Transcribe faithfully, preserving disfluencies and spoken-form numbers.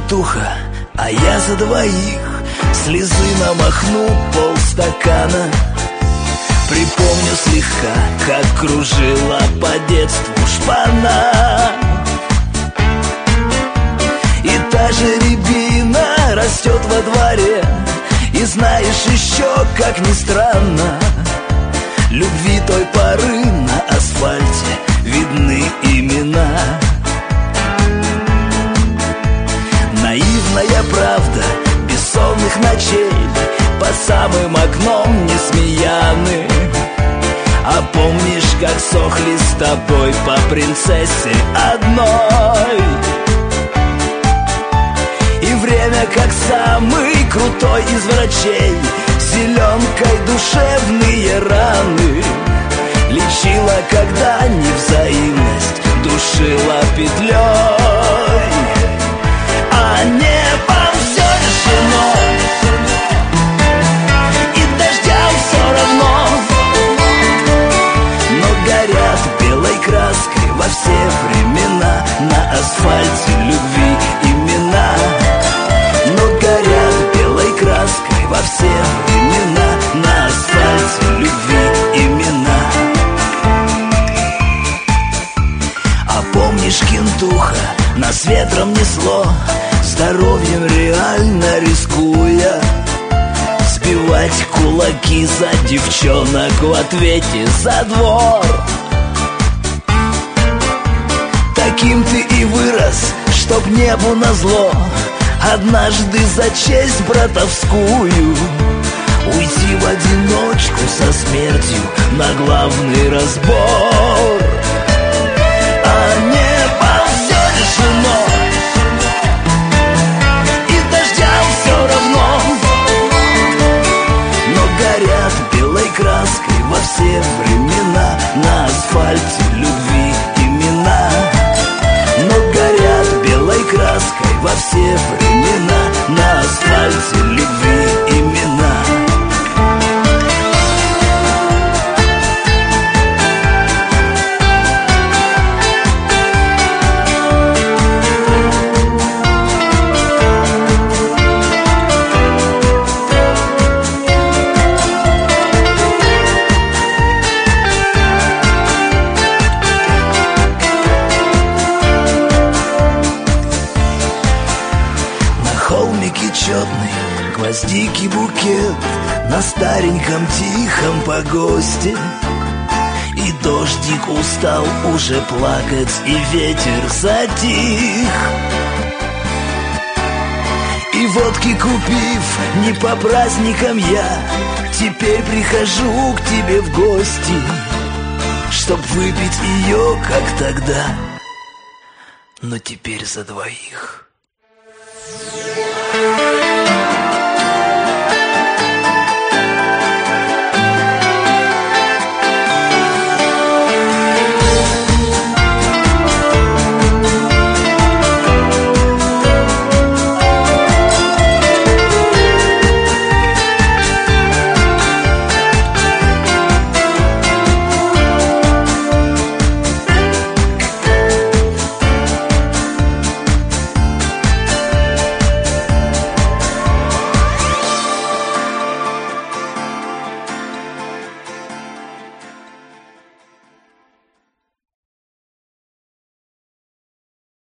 кентуха, а я за двоих. Слезы намахну полстакана. Припомню слегка, как кружила по детству шпана. И та же рябина растет во дворе. И знаешь еще, как ни странно, любви той поры на асфальте видны имена. Наивная правда бессонных ночей под самым окном Несмеяны. А помнишь, как сохли с тобой по принцессе одной? И время, как самый крутой из врачей, зеленкой душевные раны лечила, когда невзаимность душила петлей. А небом все решено, и дождям все равно, но горят белой краской во все времена на асфальте любви имена. Но горят белой краской во все времена на асфальте любви имена. А помнишь, кентуха, нас ветром несло, здоровьем реально рискуя, сбивать кулаки за девчонок в ответе за двор. Таким ты и вырос, чтоб небу назло, однажды за честь братовскую уйти в одиночку со смертью на главный разбор. А небо все решено, и дождям все равно, но горят белой краской во все времена на асфальте любви имена. Но горят белой краской во все времена на асфальте любви имена. Четный гвоздики букет на стареньком тихом погосте. И дождик устал уже плакать, и ветер затих. И водки купив не по праздникам, я теперь прихожу к тебе в гости, чтоб выпить ее, как тогда, но теперь за двоих.